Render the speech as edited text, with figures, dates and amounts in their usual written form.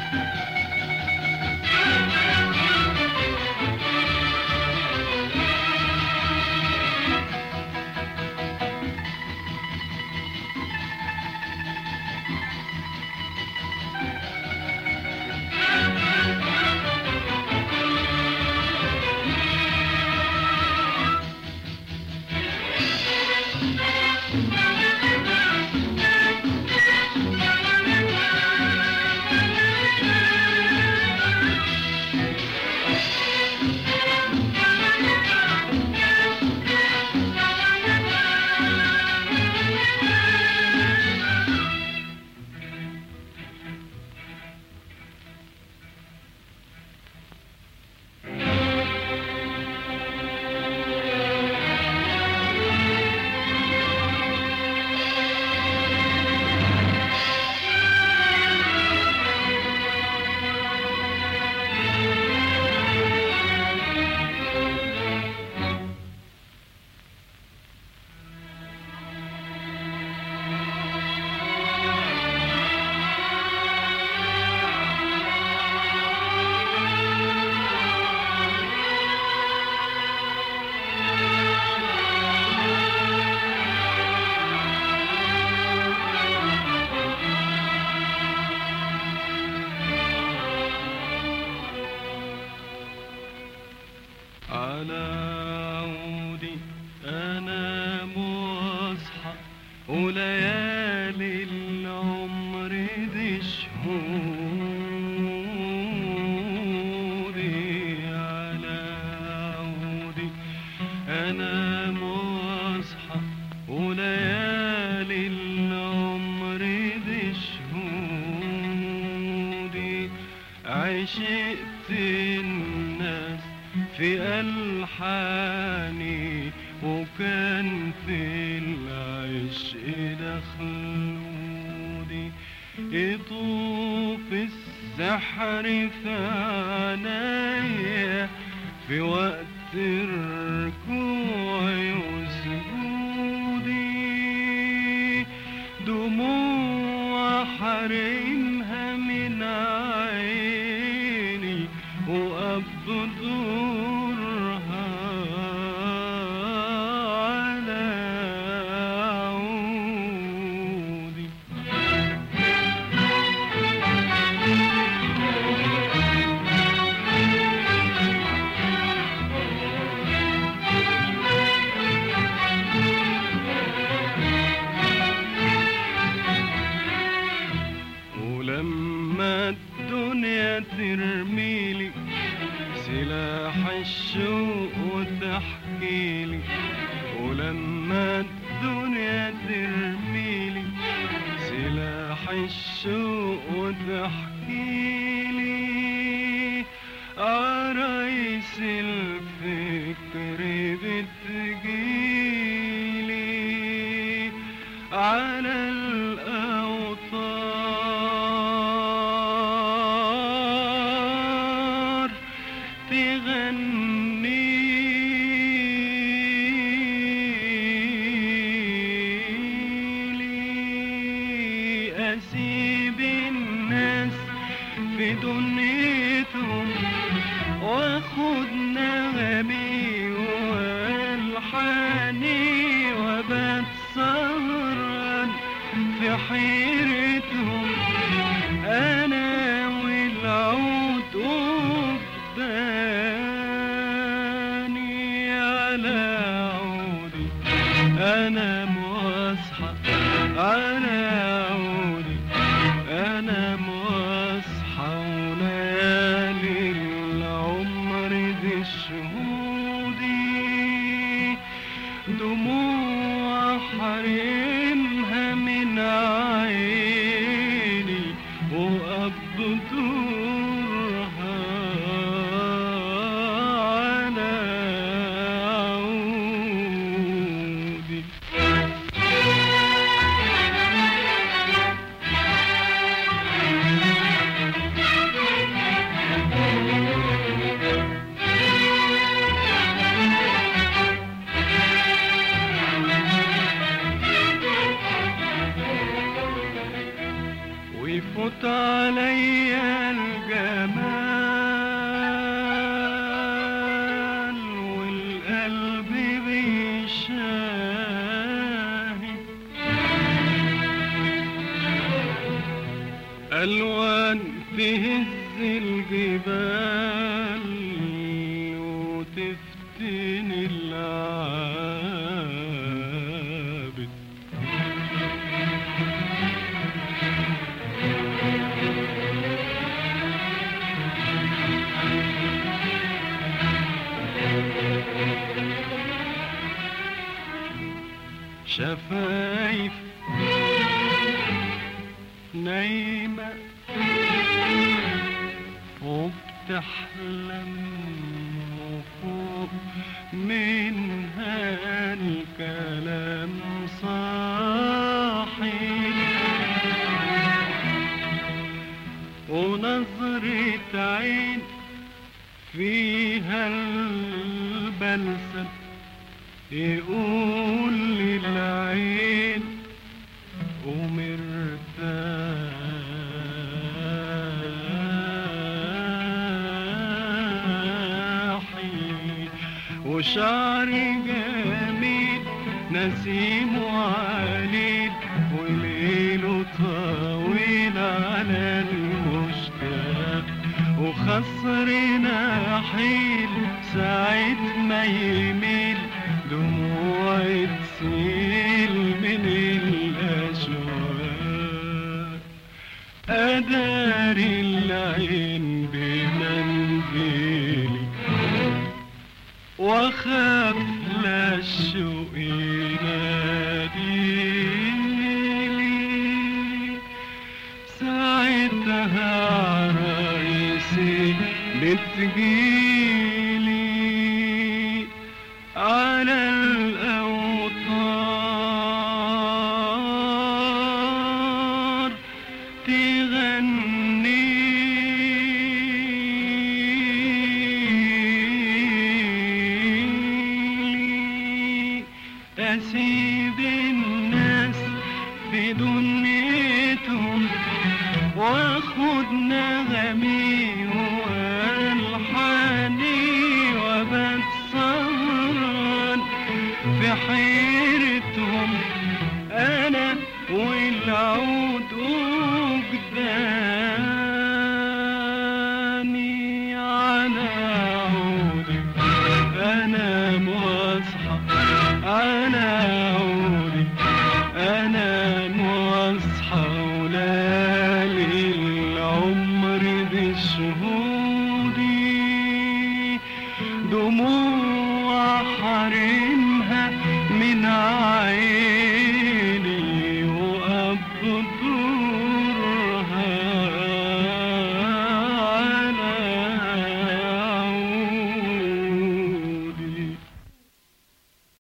على عودي أنام وأصحى وليالي العمر دي شهودي. على عودي أنام وأصحى وليالي العمر دي شهودي. عشقت الناس في ألحاني وكان في العشق دخلودي. يطوف السحر في عنايا في وقت ركوعي وسجودي. دموع حرمها من عيني وأبدورها على عودي. ولما الدنيا ترميلي سلاح الشوق وتحكيلي، ولما الدنيا ترميلي سلاح الشوق وتحكيلي، عرايس الفكر بتجيلي على الأوتار تغني لي. أسيب الناس في دنيتهم واخد نغمي والحاني وبات سهران في حيرتهم انا والعود قدامي. على عودي انام واصحى على عودي انام واصحى وليالي العمر دي شهودي. دموع حرمها من عيني الجبال وتفتني العابد. شفايف نايمة وبتحلم وفوق منها الكلام صاحي، ونظرة عين فيها البلسم يقول للعين ومرتاحي، وشعر جميل نسيم وعليل، وليله طويل على المشتاق، وخصرنا حيل ساعة ما يميل دموع تسيل من الأشواق. أداري العين بمنديلي وأخاف لا الشوق يناديلي، ساعتها عرايسي بتجيلي على الأوتار تغني لي.